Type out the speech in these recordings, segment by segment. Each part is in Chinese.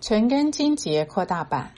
陈根金节扩大版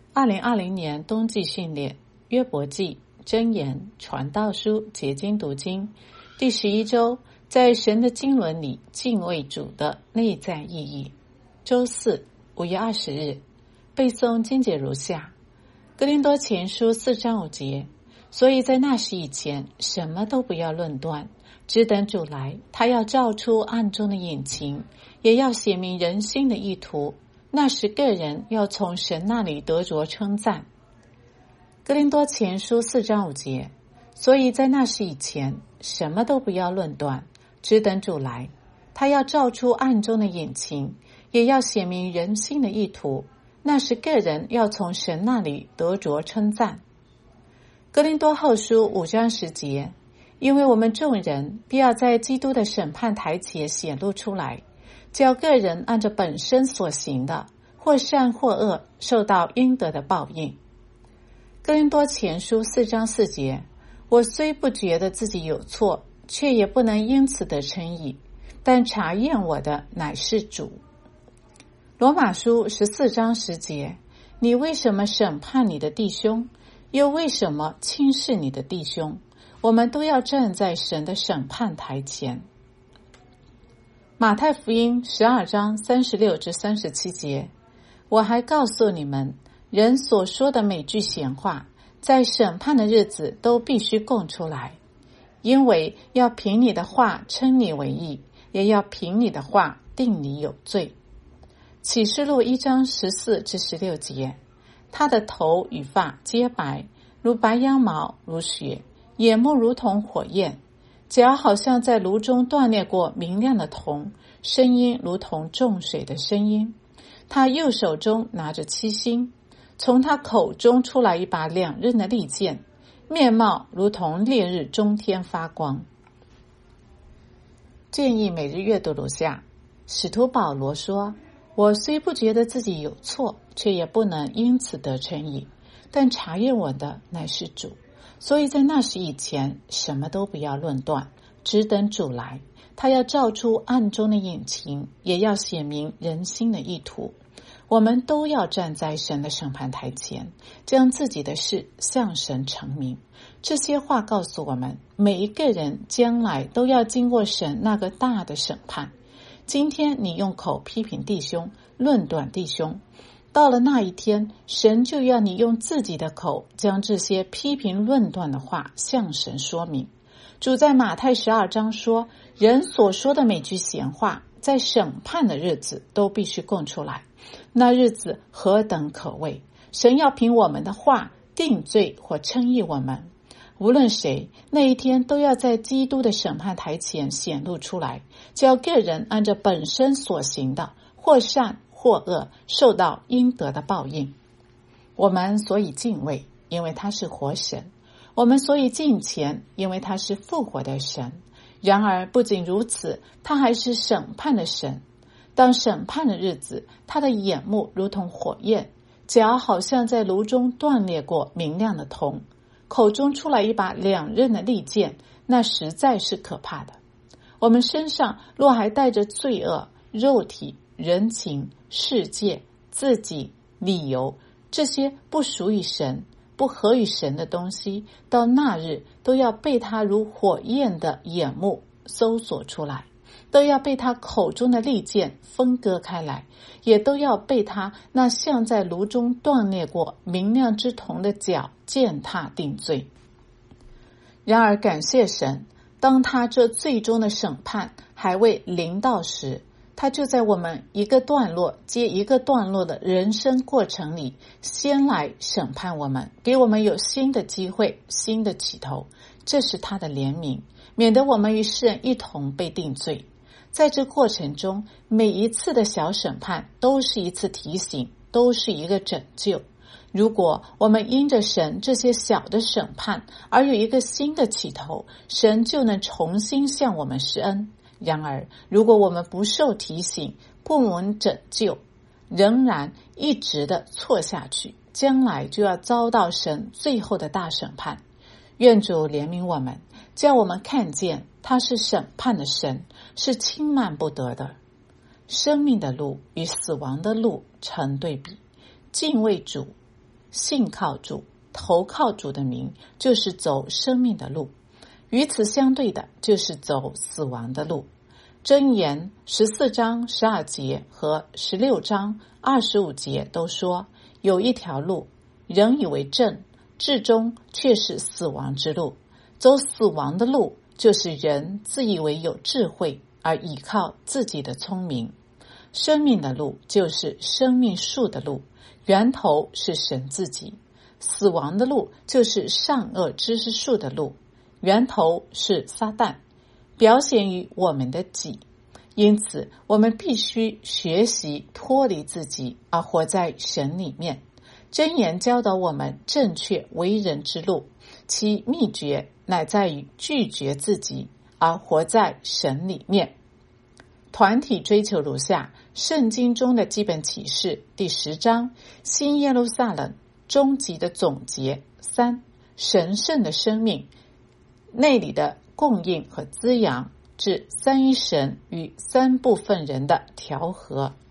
2020年冬季训练约伯记箴言传道书结晶读经第11周，在神的经纶里敬畏主的内在意义。周四5月20日背诵经节如下：哥林多前书4章5节，所以在那时以前什么都不要论断，只等主来，他要照出暗中的隐情，也要显明人心的意图，那时个人要从神那里得着称赞。哥林多前书4章5节，所以在那时以前什么都不要论断，只等主来，他要照出暗中的隐情，也要显明人心的意图，那时个人要从神那里得着称赞。哥林多后书5章10节，因为我们众人必要在基督的审判台前显露出来，叫个人按着本身所行的，或善或恶，受到应得的报应。哥林多前书4章4节，我虽不觉得自己有错，却也不能因此得称义，但查验我的乃是主。罗马书14章10节，你为什么审判你的弟兄，又为什么轻视你的弟兄？我们都要站在神的审判台前。马太福音12章36至37节，我还告诉你们，人所说的每句闲话，在审判的日子都必须供出来，因为要凭你的话称你为义，也要凭你的话定你有罪。启示录1章14至16节，他的头与发皆白，如白羊毛，如雪，眼目如同火焰，脚好像在炉中锻炼过明亮的铜，声音如同众水的声音。他右手中拿着7星，从他口中出来一把两刃的利剑，面貌如同烈日中天发光。建议每日阅读如下：使徒保罗说，我虽不觉得自己有错，却也不能因此得称义，但查验我的乃是主。所以在那时以前什么都不要论断，只等主来，他要照出暗中的隐情，也要显明人心的意图。我们都要站在神的审判台前，将自己的事向神陈明。这些话告诉我们，每一个人将来都要经过神那个大的审判。今天你用口批评弟兄，论断弟兄，到了那一天，神就要你用自己的口将这些批评论断的话向神说明。主在马太12章说，人所说的每句闲话，在审判的日子都必须供出来。那日子何等可畏！神要凭我们的话定罪或称义我们。无论谁，那一天都要在基督的审判台前显露出来，叫个人按着本身所行的，或善或恶，受到应得的报应。我们所以敬畏，因为他是活神；我们所以敬虔，因为他是复活的神。然而不仅如此，他还是审判的神。当审判的日子，他的眼目如同火焰，脚好像在炉中锻炼过明亮的铜，口中出来一把两刃的利剑，那实在是可怕的。我们身上若还带着罪恶、肉体、人情、世界、自己、理由，这些不属于神、不合于神的东西，到那日都要被他如火焰的眼目搜索出来，都要被他口中的利剑分割开来，也都要被他那像在炉中锻炼过明亮之铜的脚践踏定罪。然而感谢神，当他这最终的审判还未临到时，他就在我们一个段落接一个段落的人生过程里，先来审判我们，给我们有新的机会，新的起头。这是他的怜悯，免得我们与世人一同被定罪。在这过程中，每一次的小审判都是一次提醒，都是一个拯救。如果我们因着神这些小的审判而有一个新的起头，神就能重新向我们施恩。然而如果我们不受提醒，不蒙拯救，仍然一直的错下去，将来就要遭到神最后的大审判。愿主怜悯我们，叫我们看见他是审判的神，是轻慢不得的。 生命的路与死亡的路成对比。敬畏主、信靠主、投靠主的名，就是走生命的路；与此相对的，就是走死亡的路。箴言14章12节和16章25节都说，有一条路，人以为正，至终却是死亡之路。走死亡的路，就是人自以为有智慧，而倚靠自己的聪明。生命的路就是生命树的路，源头是神自己。死亡的路就是善恶知识树的路，源头是撒旦，表显于我们的己。因此我们必须学习脱离自己，而活在神里面。箴言教导我们正确为人之路，其秘诀乃在于拒绝自己，而活在神里面。团体追求如下：圣经中的基本启示第10章，新耶路撒冷终极的总结；3、神圣的生命内里的供应和滋养，至三一神与三部分人的调和。